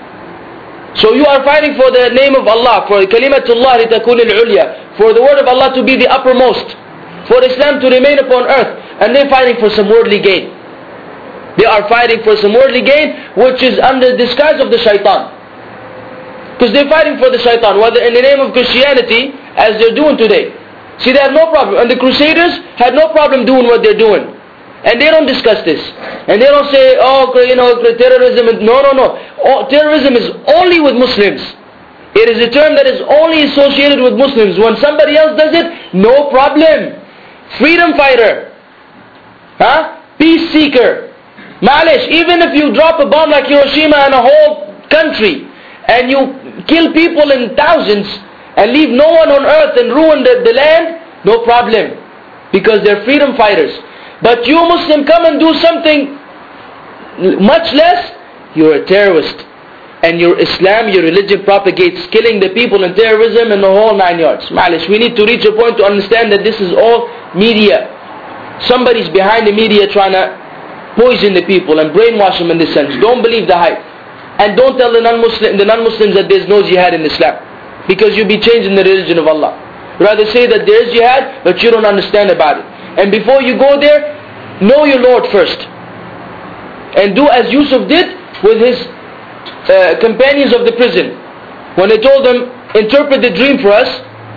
So you are fighting for the name of Allah, for kalimatullah litakun al-ulya, for the word of Allah to be the uppermost, for Islam to remain upon earth, and they're fighting for some worldly gain. They are fighting for some worldly gain, which is under disguise of the shaitan. Because they're fighting for the shaitan, whether in the name of Christianity, as they're doing today. See, they have no problem. And the Crusaders had no problem doing what they're doing. And they don't discuss this. And they don't say, oh, you know, terrorism. No, no, no. Oh, terrorism is only with Muslims. It is a term that is only associated with Muslims. When somebody else does it, no problem. Freedom fighter. Huh? Peace seeker. Malish, even if you drop a bomb like Hiroshima and a whole country, and you kill people in thousands, and leave no one on earth and ruin the, the land, no problem. Because they're freedom fighters. But you Muslim come and do something much less, you're a terrorist. And your Islam, your religion propagates killing the people and terrorism and the whole nine yards. Malish, we need to reach a point to understand that this is all media. Somebody's behind the media trying to poison the people and brainwash them in this sense. Don't believe the hype. And don't tell the non-Muslim, the non-Muslims that there's no jihad in Islam. Because you'll be changing the religion of Allah. Rather say that there's jihad, but you don't understand about it. And before you go there, know your Lord first. And do as Yusuf did with his uh, companions of the prison. When they told them, interpret the dream for us,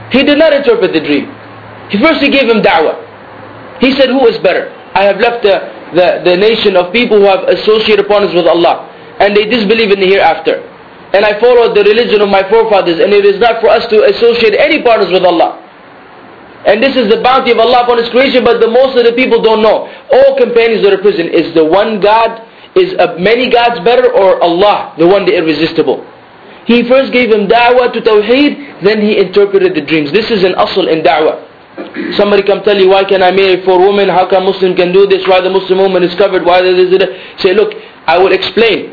He did not interpret the dream. He first he gave him da'wah. He said, who is better? I have left the, the, the nation of people who have associated partners with Allah, and they disbelieve in the hereafter. And I followed the religion of my forefathers, and it is not for us to associate any partners with Allah. And this is the bounty of Allah upon His creation, but the most of the people don't know. All companions of the prison, is the one God, is uh, many gods better, or Allah, the one, the irresistible? He first gave him da'wah to tawheed, then he interpreted the dreams. This is an asl in da'wah. Somebody come tell you, why can I marry four women? How come Muslim can do this? Why the Muslim woman is covered? Why is it? Say, look, I will explain.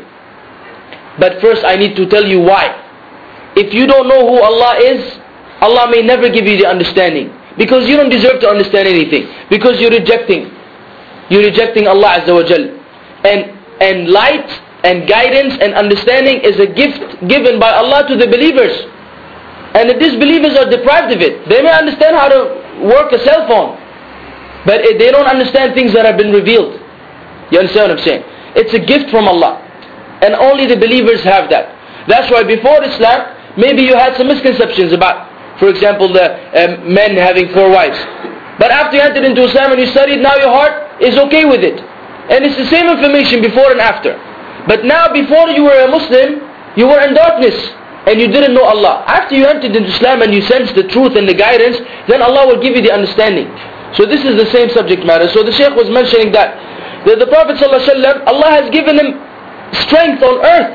But first I need to tell you why. If you don't know who Allah is, Allah may never give you the understanding. Because you don't deserve to understand anything. Because you're rejecting. You're rejecting Allah Azza wa Jal. And, and light and guidance and understanding is a gift given by Allah to the believers. And the disbelievers are deprived of it. They may understand how to work a cell phone, but they don't understand things that have been revealed. You understand what I'm saying? It's a gift from Allah, and only the believers have that. That's why before Islam, maybe you had some misconceptions about, for example, the um, men having four wives. But after you entered into Islam and you studied, now your heart is okay with it. And it's the same information before and after. But now, before you were a Muslim, you were in darkness and you didn't know Allah. After you entered into Islam and you sensed the truth and the guidance, then Allah will give you the understanding. So this is the same subject matter. So the Shaykh was mentioning that, that the Prophet ﷺ, Allah has given him strength on earth.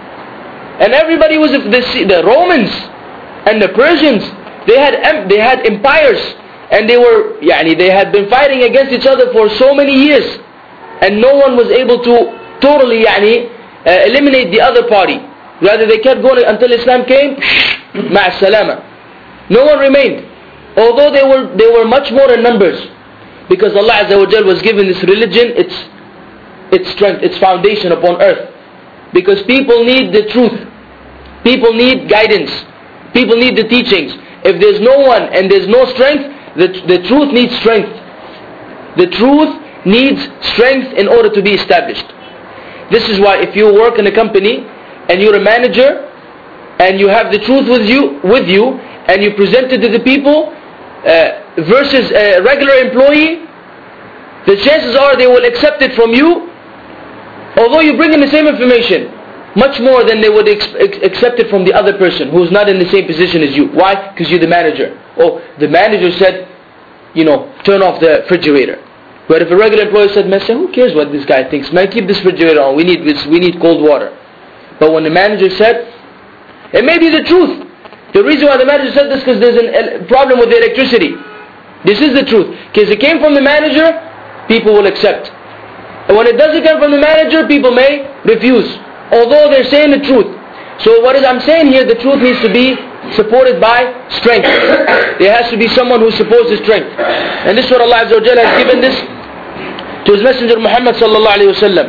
And everybody was, the, the Romans and the Persians, they had they had empires, and they were, yani, they had been fighting against each other for so many years, and no one was able to totally yani, uh, eliminate the other party. Rather, they kept going until Islam came. Ma'a salama. No one remained, although they were they were much more in numbers, because Allah Azza wa Jal was given this religion its its strength, its foundation upon earth. Because people need the truth, people need guidance, people need the teachings. If there's no one and there's no strength, the, the truth needs strength. The truth needs strength in order to be established. This is why if you work in a company and you're a manager and you have the truth with you, with you and you present it to the people uh, versus a regular employee, the chances are they will accept it from you, although you bring in the same information, much more than they would ex accept it from the other person who's not in the same position as you. Why? Because you're the manager. Oh, the manager said, you know, turn off the refrigerator. But if a regular employee said, man, who cares what this guy thinks? Man, keep this refrigerator on. We need, we need cold water. But when the manager said, it may be the truth. The reason why the manager said this is because there's a problem with the electricity. This is the truth. Because it came from the manager, people will accept. And when it doesn't come from the manager, people may refuse, although they're saying the truth. So what is I'm saying here, the truth needs to be supported by strength. There has to be someone who supports the strength. And this is what Allah Azza wa Jalla has given this to His Messenger Muhammad sallallahu alayhi wa sallam.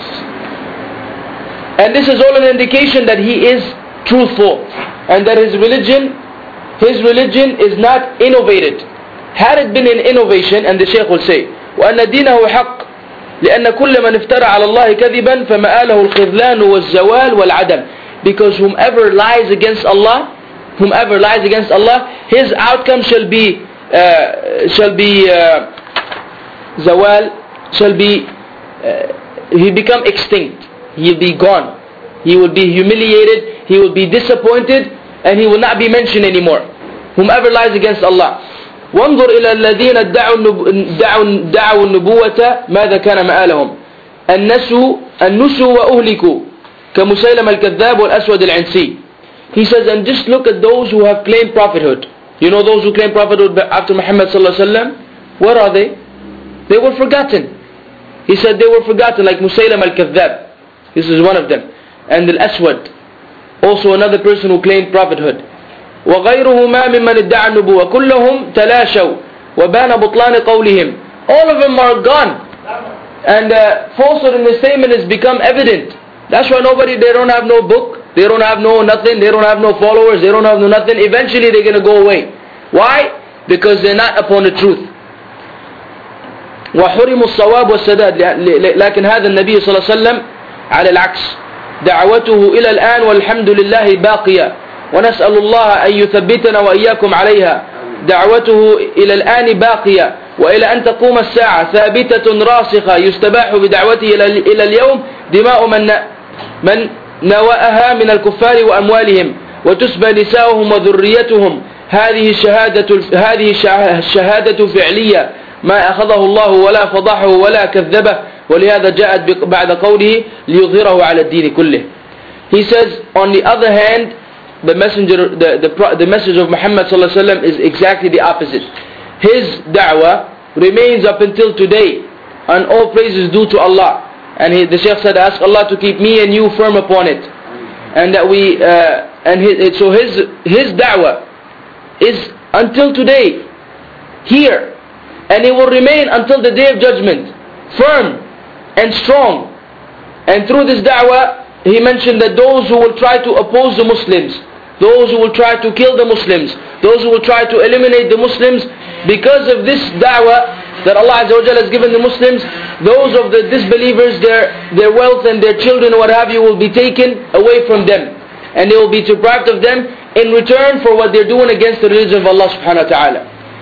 And this is all an indication that he is truthful, and that his religion, his religion is not innovated. Had it been an innovation, and the Shaykh will say, وَأَنَّ دِينَهُ حَقٌّ لأن كل من افترى على الله كذبا فمآله الخذلان والزوال والعدم. Because whomever lies against Allah, whomever lies against Allah, his outcome shall be uh, shall be uh, zawal, shall be uh, he become extinct. He'll be gone. He will be humiliated. He will be disappointed, and he will not be mentioned anymore. Whomever lies against Allah. وانظر إلى الذين ادعوا دعوا النبوة ماذا كان مآلهم النسوا النسوا وأهلكوا كمسيلمة الكذاب والأسود العنسي. He says, and just look at those who have claimed prophethood. You know those who claim prophethood after Muhammad sallallahu alaihi wasallam? Where are they? They were forgotten. He said they were forgotten, like Musaylam al-Kadhab. This is one of them. And al-Aswad, also another person who claimed prophethood. وغيرهما ممن ادعى النبوة كلهم تلاشوا وبان بطلان قولهم. All of them are gone, and uh, falsehood in the statement has become evident. That's why nobody, they don't have no book, they don't have no nothing, they don't have no followers, they don't have no nothing. Eventually they're going to go away. Why? Because they're not upon the truth. وحرموا الصواب والسداد. لكن هذا النبي صلى الله عليه وسلم على العكس، دعوته إلى الآن والحمد لله باقية، ونسأل الله أن يثبتنا وإياكم عليها. دعوته إلى الآن باقية وإلى أن تقوم الساعة ثابتة راسخة يستباح بدعوته إلى اليوم دماء من من نوأها من الكفار وأموالهم وتسبى نساؤهم وذريتهم. هذه الشهادة هذه الشهادة فعلية ما أخذه الله ولا فضحه ولا كذبه ولهذا جاءت بعد قوله ليظهره على الدين كله. He says, on the other hand, the messenger, the, the, the message of Muhammad sallallahu alaihi wasallam is exactly the opposite. His da'wah remains up until today, and all praise is due to Allah. And he, the Shaykh said, ask Allah to keep me and you firm upon it, and that we, uh, and his, so his his da'wah is until today here, and it will remain until the day of judgment, firm and strong. And through this da'wah, he mentioned that those who will try to oppose the Muslims, those who will try to kill the Muslims, those who will try to eliminate the Muslims, because of this da'wah that Allah Azza wa Jalla has given the Muslims, those of the disbelievers, their, their wealth and their children or what have you will be taken away from them. And they will be deprived of them in return for what they're doing against the religion of Allah subhanahu wa ta'ala.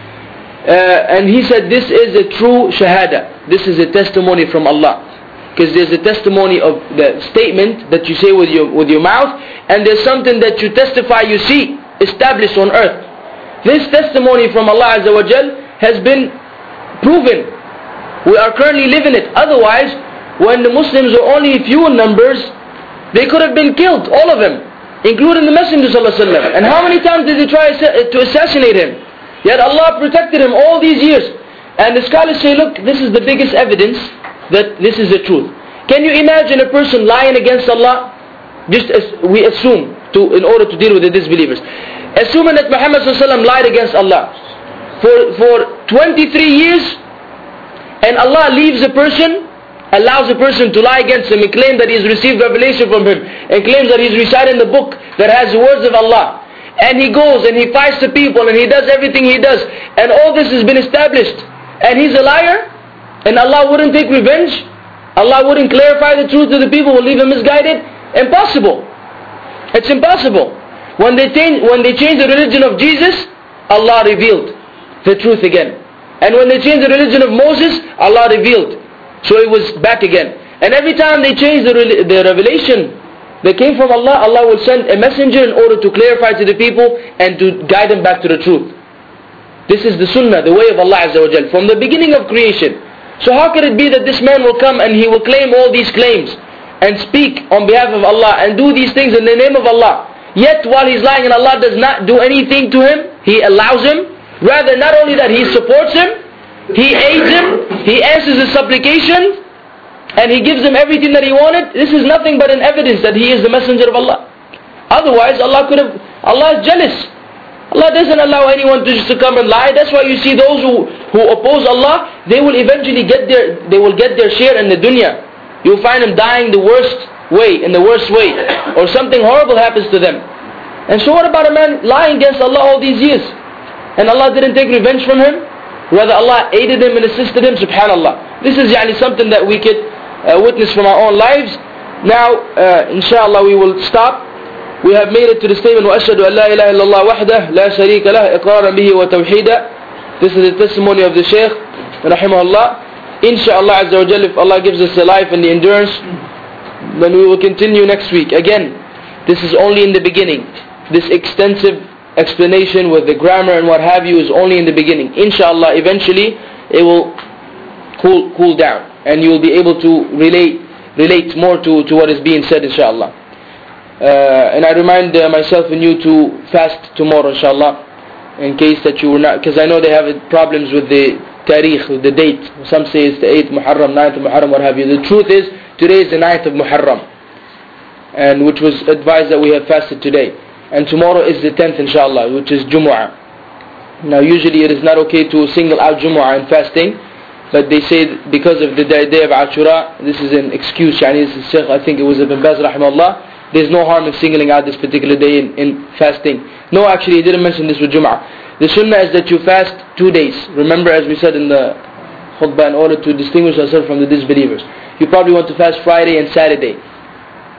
Uh, and he said this is a true shahada. This is a testimony from Allah. Because there's a testimony of the statement that you say with your, with your mouth, and there's something that you testify you see established on earth. This testimony from Allah Azza wa Jal has been proven. We are currently living it. Otherwise, when the Muslims were only few in numbers, they could have been killed, all of them, including the Messenger sallallahu alaihi wasallam. And how many times did they try to assassinate him? Yet Allah protected him all these years. And the scholars say, look, this is the biggest evidence that this is the truth. Can you imagine a person lying against Allah? Just as we assume, to in order to deal with the disbelievers, assuming that Muhammad sallallahu alaihi wasallam lied against Allah for for twenty-three years, and Allah leaves a person, allows a person to lie against him and claim that he has received revelation from him, and claims that he's reciting the book that has the words of Allah, and he goes and he fights the people and he does everything he does, and all this has been established, and he's a liar. And Allah wouldn't take revenge? Allah wouldn't clarify the truth to the people, will leave them misguided? Impossible. It's impossible. When they change, when they changed the religion of Jesus, Allah revealed the truth again. And when they changed the religion of Moses, Allah revealed. So it was back again. And every time they changed the, the revelation that came from Allah, Allah will send a messenger in order to clarify to the people and to guide them back to the truth. This is the sunnah, the way of Allah Azza wa Jal, from the beginning of creation. So how could it be that this man will come and he will claim all these claims and speak on behalf of Allah and do these things in the name of Allah, yet while he's lying and Allah does not do anything to him, He allows him? Rather, not only that, He supports him, He aids him, He answers his supplications, and He gives him everything that he wanted. This is nothing but an evidence that he is the messenger of Allah. Otherwise, Allah could have, Allah is jealous. Allah doesn't allow anyone to just to come and lie. That's why you see those who, who oppose Allah, they will eventually get their, they will get their share in the dunya. You'll find them dying the worst way, in the worst way, or something horrible happens to them. And so what about a man lying against Allah all these years? And Allah didn't take revenge from him? Rather, Allah aided him and assisted him, subhanallah. This is yani something that we could uh, witness from our own lives. Now, uh, inshallah, we will stop. We have made it to the statement, وَأَشْهَدُ أَنْ لَا إِلَهَ إِلَّا اللَّهُ وَحْدَهُ لَا شَرِيكَ لَهُ إِقْرَارًا بِهِ وَتَوْحِيدًا. This is the testimony of the Shaykh, rahimahullah. Inshallah Azza wa Jalla, if Allah gives us the life and the endurance, then we will continue next week. Again, this is only in the beginning. This extensive explanation with the grammar and what have you is only in the beginning. Inshallah, eventually it will cool cool down, and you will be able to relate relate more to, to what is being said, inshallah. Uh, and I remind uh, myself and you to fast tomorrow, inshallah, in case that you were not, because I know they have problems with the tarikh, with the date. Some say it's the eighth Muharram, ninth of Muharram, what have you. The truth is, today is the ninth of Muharram, and which was advised that we have fasted today. And tomorrow is the tenth, inshallah, which is Jumu'ah. Now usually it is not okay to single out Jumu'ah in fasting, but they say because of the day of Ashura, this is an excuse. Yani this is Shaykh, I think it was Ibn Baz rahimahullah, there's no harm in singling out this particular day in, in fasting. No, actually he didn't mention this with Jumu'ah. The sunnah is that you fast two days. Remember, as we said in the khutbah, in order to distinguish ourselves from the disbelievers. You probably want to fast Friday and Saturday.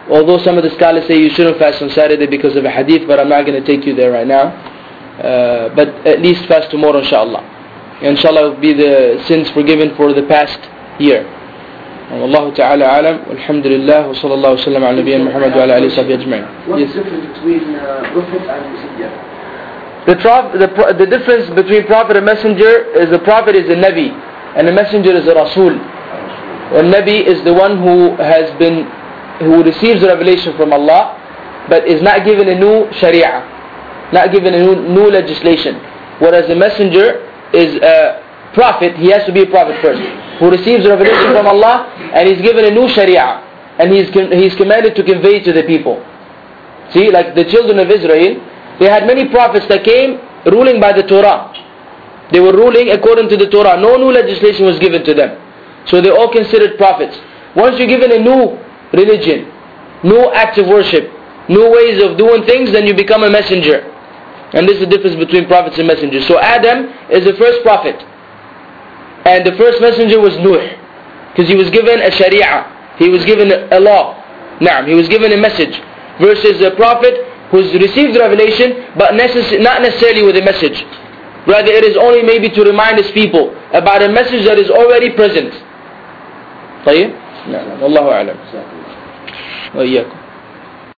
Although some of the scholars say you shouldn't fast on Saturday because of a hadith, but I'm not going to take you there right now. Uh, but at least fast tomorrow, inshallah. Inshallah will be the sins forgiven for the past year. Wallahu ta'ala alam, alhamdulillah, wa sallallahu sallam ala nabiyyina Muhammad wa ala alihi wa sahbihi ajma'in. What's the difference between uh, prophet and messenger? The, trof- the, pro- the difference between prophet and messenger is the prophet is a nabi and the messenger is a rasul. A nabi is the one who has been, who receives the revelation from Allah, but is not given a new sharia, not given a new, new legislation. Whereas the messenger is a prophet, he has to be a prophet first, who receives revelation from Allah and he's given a new sharia and he's, he's commanded to convey it to the people. See, like the children of Israel, they had many prophets that came ruling by the Torah. They were ruling according to the Torah. No new legislation was given to them. So they all considered prophets. Once you're given a new religion, new acts of worship, new ways of doing things, then you become a messenger. And this is the difference between prophets and messengers. So Adam is the first prophet. And the first messenger was Nuh. Because he was given a sharia. He was given a law. Naam, he was given a message. Versus a prophet who's received revelation, but necess- not necessarily with a message. Rather, it is only maybe to remind his people about a message that is already present. طيب؟ نعم. والله أعلم. وإياكم.